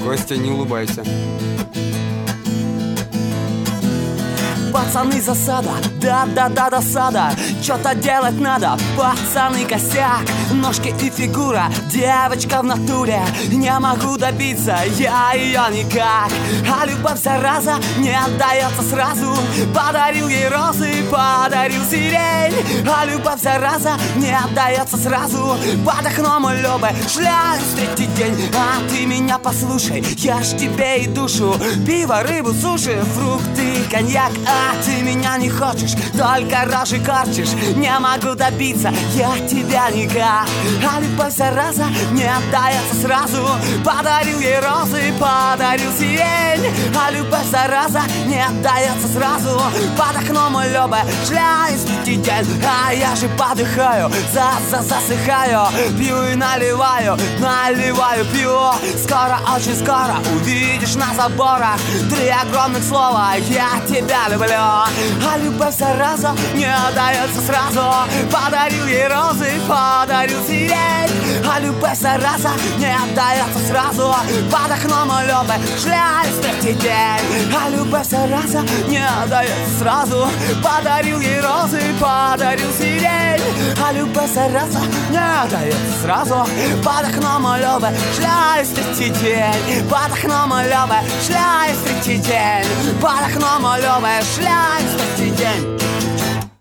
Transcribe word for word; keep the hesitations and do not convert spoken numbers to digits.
Костя, не улыбайся. Пацаны засада, да-да-да досада. Чё-то делать надо, пацаны косяк. Ножки и фигура, девочка в натуре. Не могу добиться я ее никак. А любовь зараза не отдается сразу. Подарил ей розы, подарил сирень. А любовь зараза не отдается сразу. Под окном любы шляюсь третий день. А ты меня послушай, я ж тебе и душу. Пиво, рыбу, суши, фрукты, коньяк. А ты меня не хочешь, только рожи корчишь. Не могу добиться я тебя никак. А любовь зараза не отдается сразу. Подарил ей розы, подарил сирень. А любовь зараза не отдается сразу. Под окном любы шляюсь третий день. А я же подыхаю, за-за засыхаю. Пью и наливаю, наливаю, пью. Скоро, очень скоро увидишь на заборах три огромных слова: я тебя люблю. А любовь зараза не отдается сразу. Подарил ей розы, подарил сирень. А любовь зараза не отдается сразу. Под окном любы шляюсь третий день. А любовь зараза не отдается сразу. Подарил ей розы, подарил сирень. А любовь зараза не отдается сразу. Под окном любы шляюсь третий день. Под окном любы шляюсь третий день. Под окном любы шляюсь третий день.